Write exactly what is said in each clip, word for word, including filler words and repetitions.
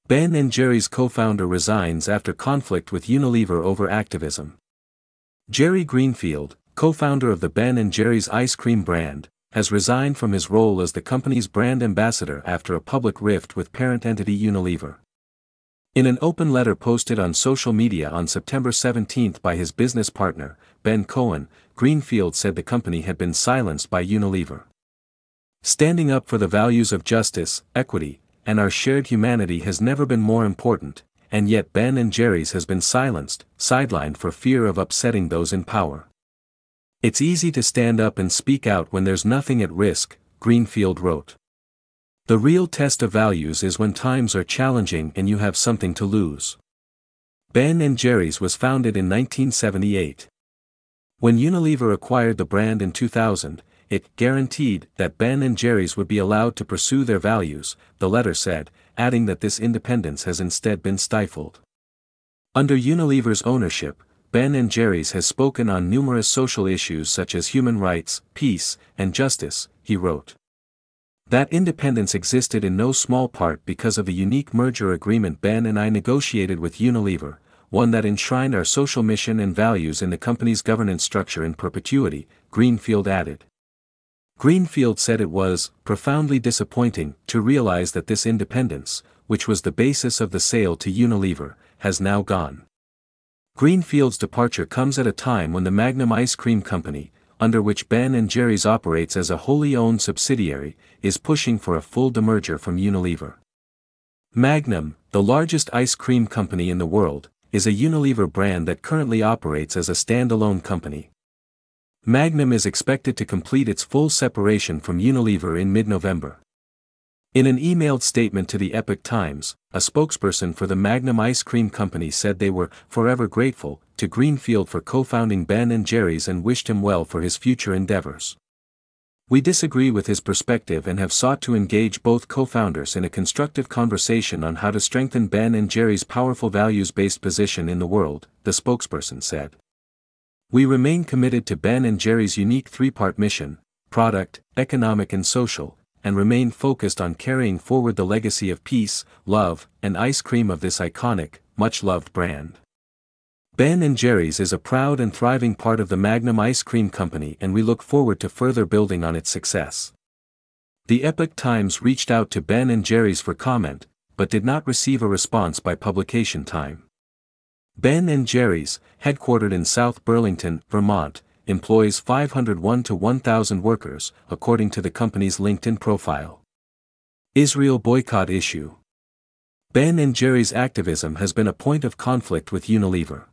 Ben and Jerry's co-founder resigns after conflict with Unilever over activism. Jerry Greenfield, co-founder of the Ben and Jerry's ice cream brand, has resigned from his role as the company's brand ambassador after a public rift with parent entity Unilever. In an open letter posted on social media on September seventeenth by his business partner, Ben Cohen, Greenfield said the company had been silenced by Unilever. Standing up for the values of justice, equity, and our shared humanity has never been more important, and yet Ben and Jerry's has been silenced, sidelined for fear of upsetting those in power. It's easy to stand up and speak out when there's nothing at risk, Greenfield wrote. The real test of values is when times are challenging and you have something to lose. Ben and Jerry's was founded in nineteen seventy-eight. When Unilever acquired the brand in two thousand, it guaranteed that Ben and Jerry's would be allowed to pursue their values, the letter said, adding that this independence has instead been stifled. Under Unilever's ownership, Ben and Jerry's has spoken on numerous social issues such as human rights, peace, and justice, he wrote. That independence existed in no small part because of a unique merger agreement Ben and I negotiated with Unilever, one that enshrined our social mission and values in the company's governance structure in perpetuity, Greenfield added. Greenfield said it was profoundly disappointing to realize that this independence, which was the basis of the sale to Unilever, has now gone. Greenfield's departure comes at a time when the Magnum Ice Cream Company, under which Ben and Jerry's operates as a wholly owned subsidiary, is pushing for a full demerger from Unilever. Magnum, the largest ice cream company in the world, is a Unilever brand that currently operates as a standalone company. Magnum is expected to complete its full separation from Unilever in mid-November. In an emailed statement to the Epoch Times, a spokesperson for the Magnum Ice Cream Company said they were forever grateful to Greenfield for co-founding Ben and Jerry's and wished him well for his future endeavors. We disagree with his perspective and have sought to engage both co-founders in a constructive conversation on how to strengthen Ben and Jerry's powerful values-based position in the world, the spokesperson said. We remain committed to Ben and Jerry's unique three-part mission, product, economic and social, and remain focused on carrying forward the legacy of peace, love, and ice cream of this iconic, much-loved brand. Ben and Jerry's is a proud and thriving part of the Magnum Ice Cream Company and we look forward to further building on its success. The Epoch Times reached out to Ben and Jerry's for comment, but did not receive a response by publication time. Ben and Jerry's, headquartered in South Burlington, Vermont, employs five hundred one to one thousand workers, according to the company's LinkedIn profile. Israel boycott issue. Ben and Jerry's activism has been a point of conflict with Unilever.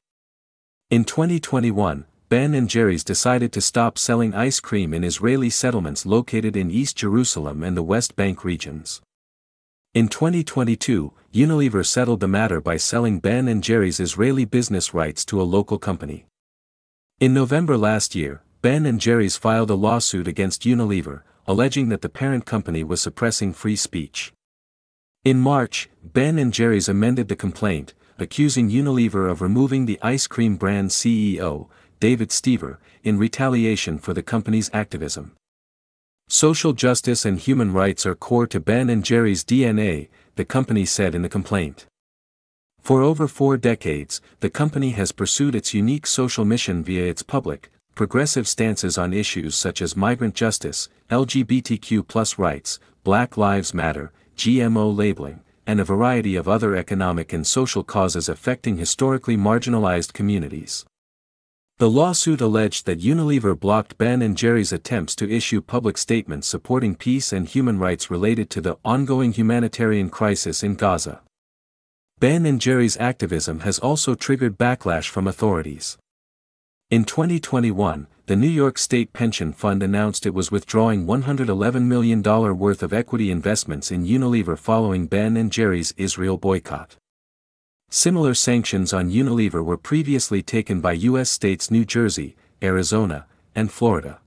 In twenty twenty-one, Ben and Jerry's decided to stop selling ice cream in Israeli settlements located in East Jerusalem and the West Bank regions. In twenty twenty-two, Unilever settled the matter by selling Ben and Jerry's Israeli business rights to a local company. In November last year, Ben and Jerry's filed a lawsuit against Unilever, alleging that the parent company was suppressing free speech. In March, Ben and Jerry's amended the complaint, accusing Unilever of removing the ice cream brand's C E O, David Stever, in retaliation for the company's activism. Social justice and human rights are core to Ben and Jerry's D N A, the company said in the complaint. For over four decades, the company has pursued its unique social mission via its public, progressive stances on issues such as migrant justice, L G B T Q plus rights, Black Lives Matter, G M O labeling, and a variety of other economic and social causes affecting historically marginalized communities. The lawsuit alleged that Unilever blocked Ben and Jerry's attempts to issue public statements supporting peace and human rights related to the ongoing humanitarian crisis in Gaza. Ben and Jerry's activism has also triggered backlash from authorities. In twenty twenty-one, the New York State Pension Fund announced it was withdrawing one hundred eleven million dollars worth of equity investments in Unilever following Ben and Jerry's Israel boycott. Similar sanctions on Unilever were previously taken by U S states New Jersey, Arizona, and Florida.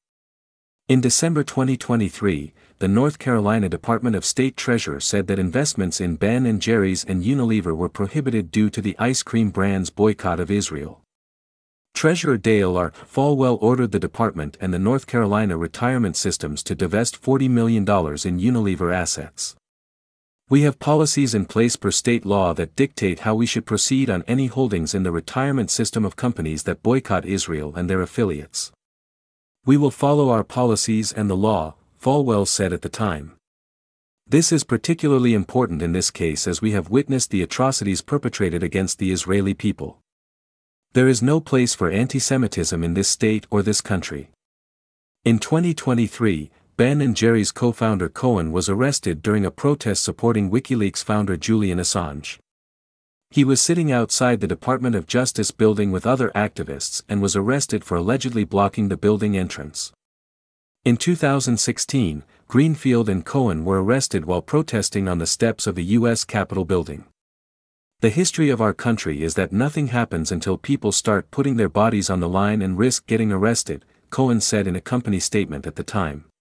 In December twenty twenty-three, the North Carolina Department of State Treasurer said that investments in Ben and Jerry's and Unilever were prohibited due to the ice cream brand's boycott of Israel. Treasurer Dale R. Folwell ordered the department and the North Carolina retirement systems to divest forty million dollars in Unilever assets. We have policies in place per state law that dictate how we should proceed on any holdings in the retirement system of companies that boycott Israel and their affiliates. We will follow our policies and the law, Falwell said at the time. This is particularly important in this case as we have witnessed the atrocities perpetrated against the Israeli people. There is no place for anti-Semitism in this state or this country. In twenty twenty-three, Ben and Jerry's co-founder Cohen was arrested during a protest supporting WikiLeaks founder Julian Assange. He was sitting outside the Department of Justice building with other activists and was arrested for allegedly blocking the building entrance. In two thousand sixteen, Greenfield and Cohen were arrested while protesting on the steps of the U S Capitol building. The history of our country is that nothing happens until people start putting their bodies on the line and risk getting arrested, Cohen said in a company statement at the time.